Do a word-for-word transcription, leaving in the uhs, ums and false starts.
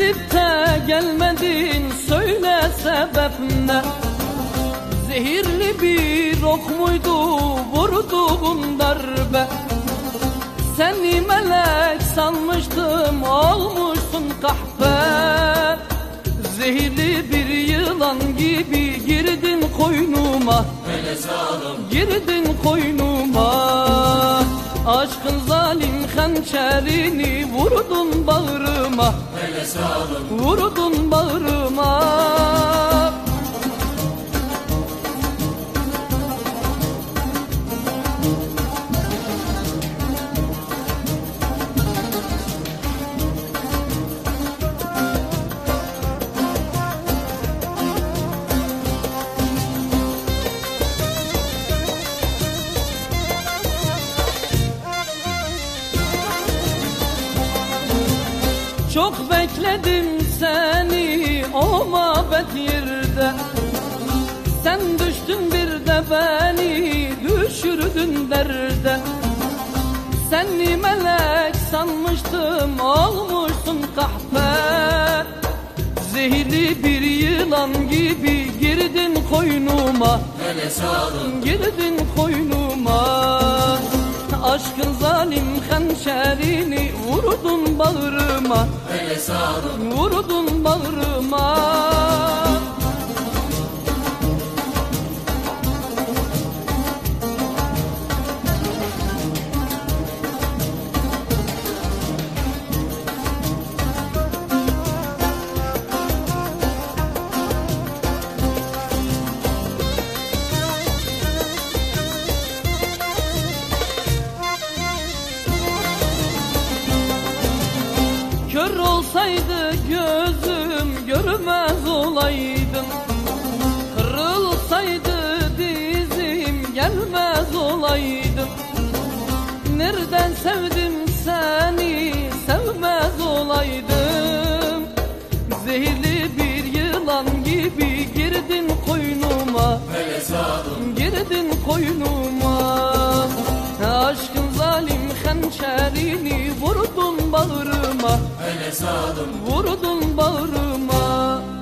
Gidip de gelmedin, söyle sebep ne? Zehirli bir ok muydu vurduğun darbe? Seni melek sanmıştım, olmuşsun kahpe. Zehirli bir yılan gibi girdin koynuma, girdin koynuma. Aşkın zalim hançerini vurdun bağrıma, vurdun bağrıma. Çok bekledim seni o mabet yerde. Sen düştün bir de beni düşürdün derde. Seni melek sanmıştım, olmuşsun kahpe. Zehirli bir yılan gibi girdin koynuma, girdin koynuma. Aşkın zalim hançerini vurdun bağrıma, vurdun bağrıma. Kör olsaydı gözüm görmez olaydım. Kırılsaydı dizim gelmez olaydım. Nereden sevdim seni sevmez olaydım. Zehirli bir yılan gibi girdin koynuma, girdin koynuma. Aşkın zalim hançerini vurdun bağrıma, vurdun bağrıma.